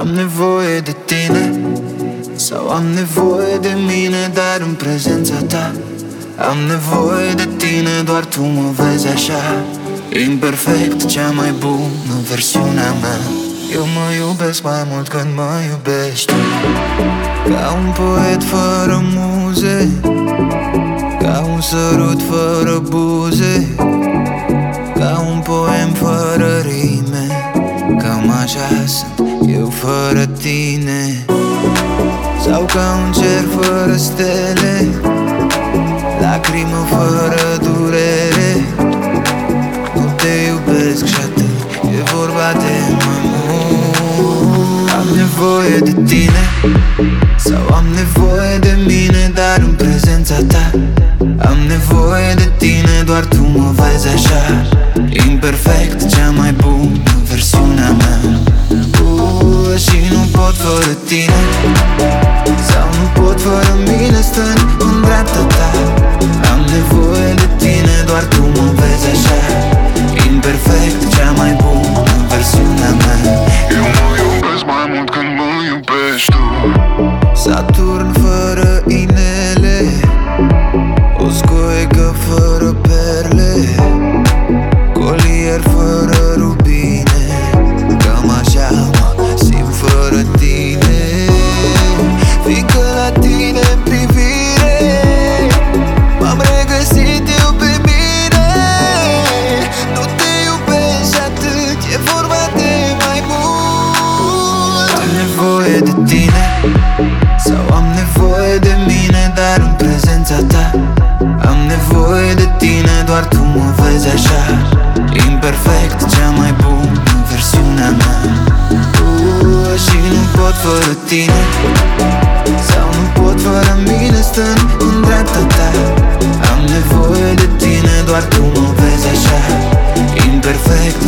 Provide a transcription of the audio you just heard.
Am nevoie de tine sau am nevoie de mine, dar în prezența ta. Am nevoie de tine, doar tu mă vezi așa, imperfect, cea mai bună versiunea mea. Eu mă iubesc mai mult când mă iubești tu. Ca un poet fără muze, ca un sărut fără buze, ca un poem fără rime. Cam așa sunt eu fără tine. Sau ca un cer fără stele, lacrimă fără durere. Nu te iubesc și atât, e vorba de mai mult. Am nevoie de tine sau am nevoie de mine, dar în prezența ta. Am nevoie de tine, doar tu mă vezi așa, imperfect, cea mai bună versiunea mea. Și nu pot fără tine sau nu pot fără mine, stând în dreapta ta. Am nevoie de tine, doar tu mă vezi așa, imperfect, cea mai bună versiunea mea. Eu mă iubesc mai mult când mă iubești tu. Saturn fără inele, o scoică fără perle, colier fără rubine. Cam așa mă simt fără tine, fiindcă la tine în privire m-am regăsit eu pe mine. Nu te iubesc și atât, e vorba de mai mult. Am nevoie de tine sau am nevoie de mine, dar în prezența ta. Am nevoie de tine, doar tu mă vezi așa, imperfect, cea mai bună versiunea mea. Și nu pot fără tine sau nu pot fără mine, stând în dreapta ta. Am nevoie de tine, doar tu mă vezi așa, imperfect,